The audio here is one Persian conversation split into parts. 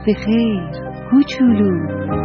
به خیر کوچولو.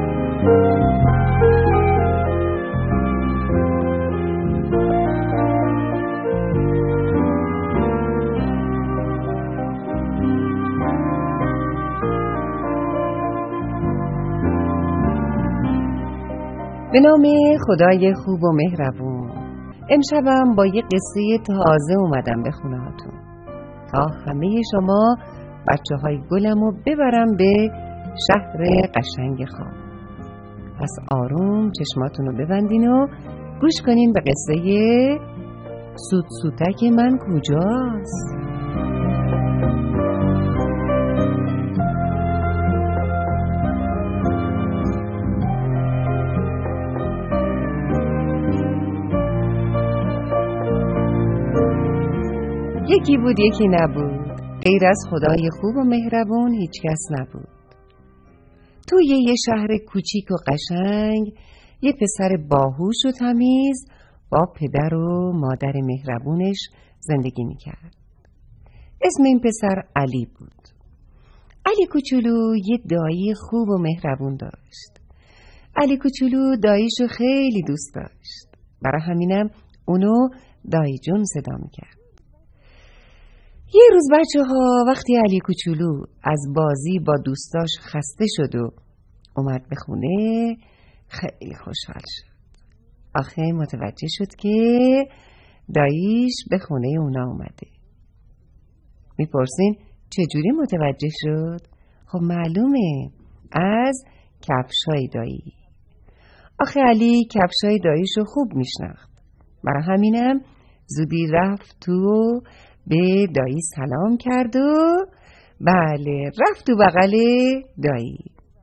به نام خدای خوب و مهربون. امشبم با یه قصه تازه اومدم به خونه‌هاتون تا همه شما بچه‌های گلمو ببرم به شهر قشنگ خواب. پس آروم چشماتونو ببندین و گوش کنین به قصه سوت سوتک من کجاست. یکی بود یکی نبود، غیر از خدای خوب و مهربون هیچ کس نبود. توی یه شهر کوچیک و قشنگ یه پسر باهوش و تمیز با پدر و مادر مهربونش زندگی میکرد. اسم این پسر علی بود. علی کوچولو یه دایی خوب و مهربون داشت. علی کوچولو داییشو خیلی دوست داشت، برای همینم اونو دایی جون صدا میکرد. یه روز بچه‌ها وقتی علی کوچولو از بازی با دوستاش خسته شد و اومد به خونه خیلی خوشحال شد. آخه متوجه شد که داییش به خونه اونا اومده. میپرسین چجوری متوجه شد؟ خب معلومه، از کفشای دایی. آخه علی کفشای داییشو خوب میشناخت، برای همینم زودی رفت تو به دایی سلام کرد و بله رفت تو بغل دایی.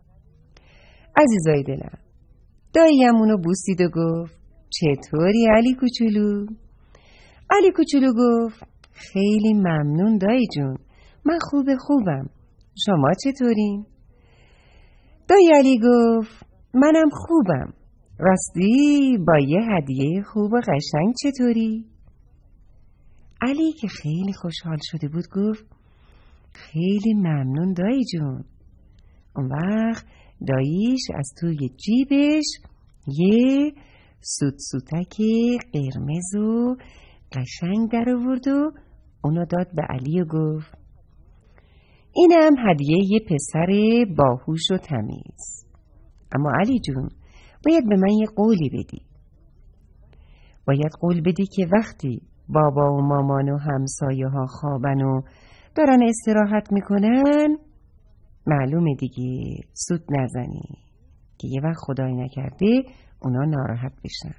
عزیزای دلم، داییم اونو بوسید و گفت چطوری علی کوچولو؟ علی کوچولو گفت خیلی ممنون دایی جون، من خوبم، شما چطورین؟ دایی علی گفت منم خوبم، راستی با یه هدیه خوب و قشنگ چطوری؟ علی که خیلی خوشحال شده بود گفت خیلی ممنون دایی جون. اون وقت داییش از توی جیبش یه سوت سوتک قرمز و قشنگ در آورد و اونو داد به علی و گفت اینم هدیه یه پسر باهوش و تمیز. اما علی جون باید به من یه قولی بدی. باید قول بدی که وقتی بابا و مامان و همسایه ها خوابن و دارن استراحت میکنن معلومه دیگه سوت نزنی که یه وقت خدای نکرده اونا ناراحت بشن.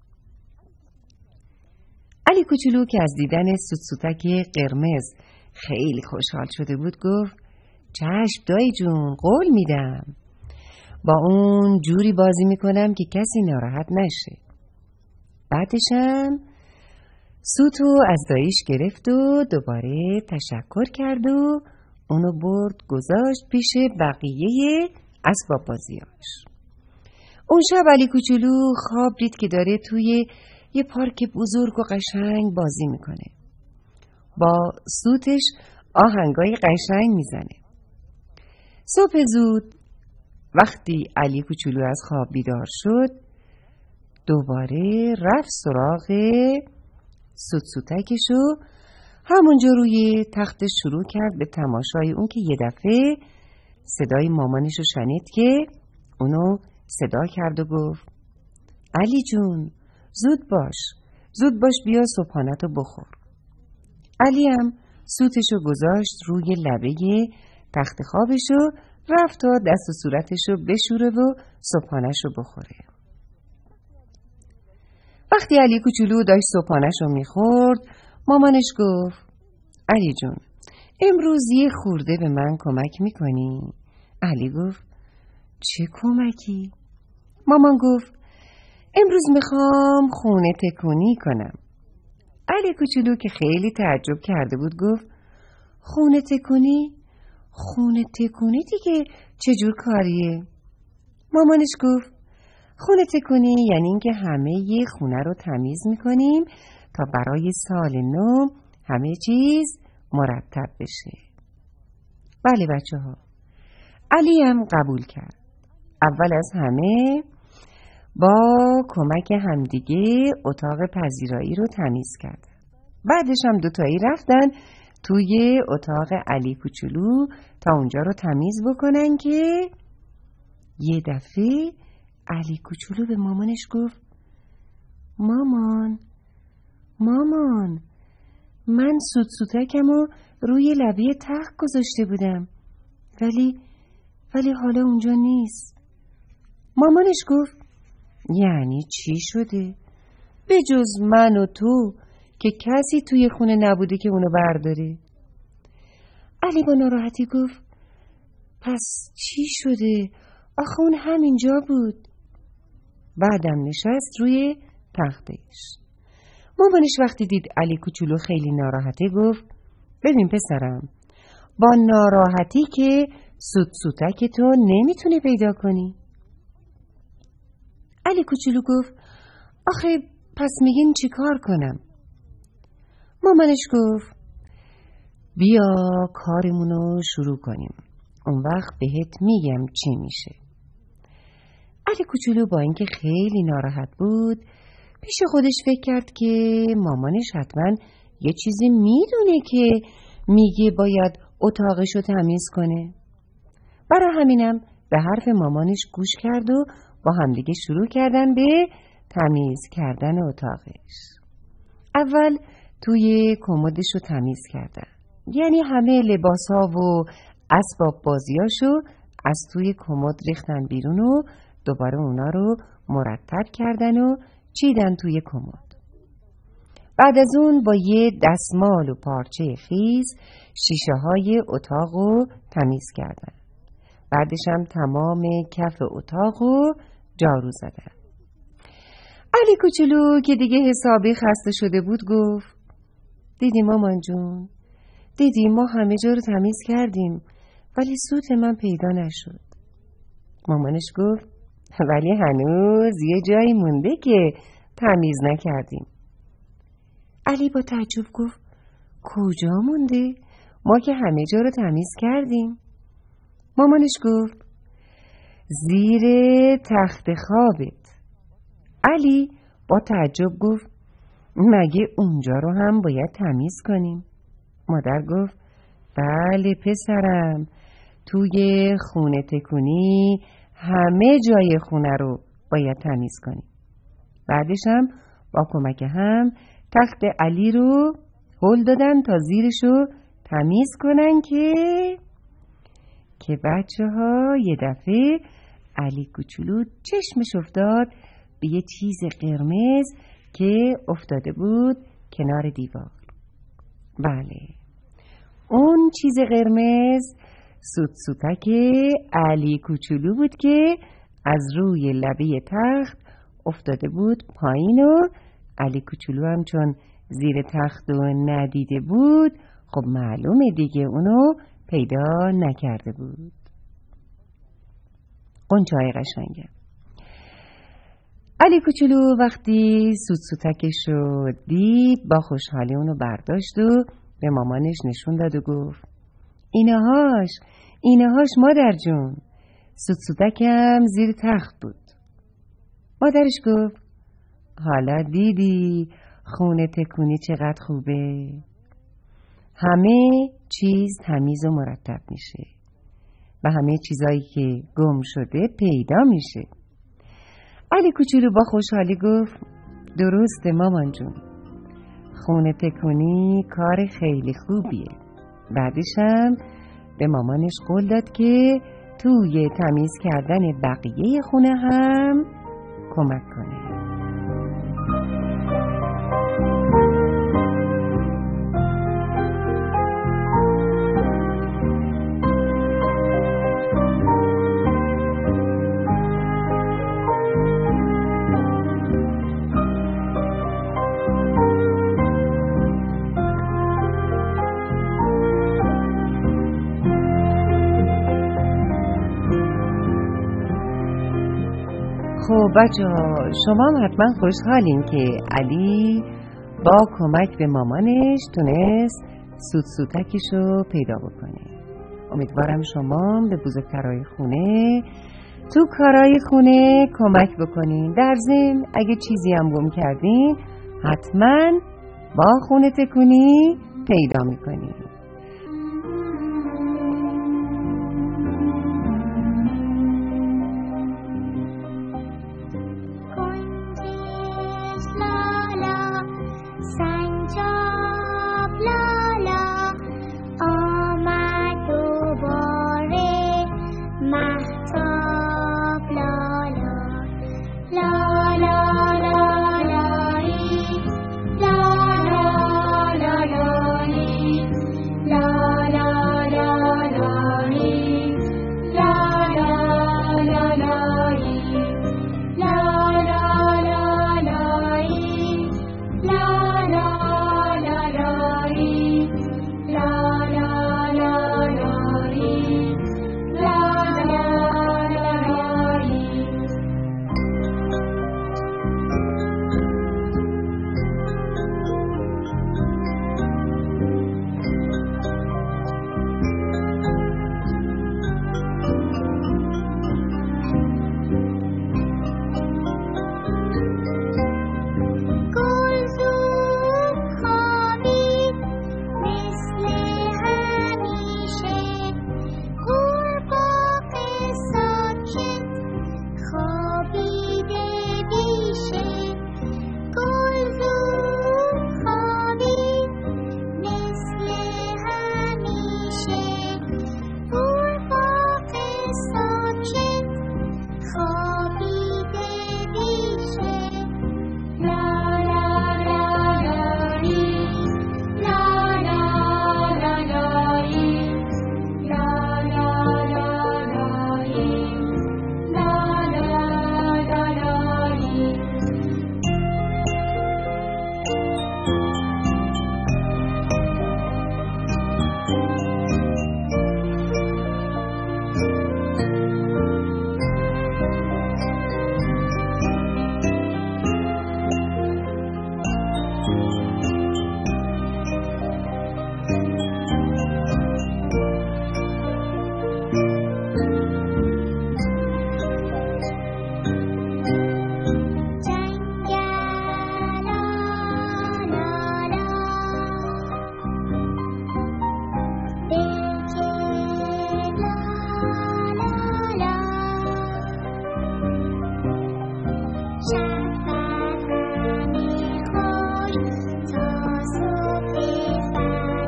علی کوچولو که از دیدن سوت سوتک قرمز خیلی خوشحال شده بود گفت چشم دایی جون، قول میدم با اون جوری بازی میکنم که کسی ناراحت نشه. بعدشم سوتو از داییش گرفت و دوباره تشکر کرد و اونو برد گذاشت پیش بقیه اسباب بازیاش. اون شب علی کوچولو خواب دید که داره توی یه پارک بزرگ و قشنگ بازی میکنه. با سوتش آهنگای قشنگ میزنه. صبح زود وقتی علی کوچولو از خواب بیدار شد دوباره رفت سراغ سوت سوتکشو، همونجا روی تختش شروع کرد به تماشای اون که یه دفعه صدای مامانشو شنید که اونو صدا کرد و گفت علی جون زود باش بیا صبحانه‌تو بخور. علی هم سوتشو گذاشت روی لبه تخت خوابش و رفت تا دست و صورتشو بشوره و صبحانه‌شو بخوره. وقتی علی کوچولو داشت صبحانه‌شو میخورد مامانش گفت علی جون امروز یه خورده به من کمک میکنی؟ علی گفت چه کمکی؟ مامان گفت امروز میخوام خونه تکونی کنم. علی کوچولو که خیلی تعجب کرده بود گفت خونه تکونی؟ خونه تکونی دیگه چجور کاریه؟ مامانش گفت خونه تکونی یعنی اینکه همه یه خونه رو تمیز میکنیم تا برای سال نو همه چیز مرتب بشه. بله بچه ها، علی هم قبول کرد. اول از همه با کمک همدیگه اتاق پذیرایی رو تمیز کرد. بعدش هم دوتایی رفتن توی اتاق علی کوچولو تا اونجا رو تمیز بکنن که یه دفعه علی کوچولو به مامانش گفت مامان من سوتکمو روی لبه تخت گذاشته بودم ولی حالا اونجا نیست. مامانش گفت یعنی چی شده؟ به جز من و تو که کسی توی خونه نبوده که اونو برداره. علی با ناراحتی گفت پس چی شده؟ آخه اون همینجا بود. بعدم نشست روی تختش. مامانش وقتی دید علی کوچولو خیلی ناراحته گفت ببین پسرم، با ناراحتی که سوتک تو نمیتونی پیدا کنی. علی کوچولو گفت آخه پس میگین چی کار کنم؟ مامانش گفت بیا کارمونو شروع کنیم، اون وقت بهت میگم چی میشه. علی کوچولو با اینکه خیلی ناراحت بود پیش خودش فکر کرد که مامانش حتما یه چیزی میدونه که میگه باید اتاقشو تمیز کنه. برای همینم به حرف مامانش گوش کرد و با همدیگه شروع کردن به تمیز کردن اتاقش. اول توی کمدشو تمیز کردن، یعنی همه لباسا و اسباب بازیاشو از توی کمد ریختن بیرون و دوباره اونا رو مرتب کردن و چیدن توی کمد. بعد از اون با یه دستمال و پارچه خیس شیشه های اتاق رو تمیز کردن. بعدش هم تمام کف اتاق رو جارو زدن. علی کوچولو که دیگه حسابی خسته شده بود گفت دیدی مامان جون، دیدی ما همه جا رو تمیز کردیم ولی سوت من پیدا نشد. مامانش گفت ولی هنوز یه جایی مونده که تمیز نکردیم. علی با تعجب گفت کجا مونده؟ ما که همه جا رو تمیز کردیم. مامانش گفت زیر تخت خوابت. علی با تعجب گفت مگه اونجا رو هم باید تمیز کنیم؟ مادر گفت بله پسرم، توی خونه تکونی همه جای خونه رو باید تمیز کنیم. بعدش هم با کمک هم تخت علی رو هل دادن تا زیرشو تمیز کنن که بچه ها یه دفعه علی کوچولو چشمش افتاد به یه چیز قرمز که افتاده بود کنار دیوار. بله، اون چیز قرمز سوتک علی کوچولو بود که از روی لبه تخت افتاده بود پایین و علی کوچولو هم چون زیر تخت رو ندیده بود خب معلومه دیگه اونو پیدا نکرده بود. قنچه‌های قشنگه. علی کوچولو وقتی سوتکش رو دید با خوشحالی اونو برداشت و به مامانش نشون داد و گفت اینهاش مادر جون، سوتکم زیر تخت بود. مادرش گفت حالا دیدی خونه تکونی چقدر خوبه؟ همه چیز تمیز و مرتب میشه و همه چیزایی که گم شده پیدا میشه. علی کوچولو با خوشحالی گفت درسته مامان جون، خونه تکونی کار خیلی خوبیه. بعدش هم به مامانش قول داد که توی تمیز کردن بقیه خونه هم کمک کنه. خب بچه‌ها، شما هم حتما خوشحالین که علی با کمک به مامانش تونست سوتکشو پیدا بکنه. امیدوارم شما به بزرگترهای خونه تو کارهای خونه کمک بکنین. در ضمن اگه چیزی هم گم کردین حتما با خونه تکونی پیدا میکنین.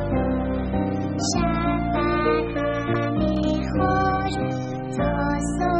شب همه خوش تا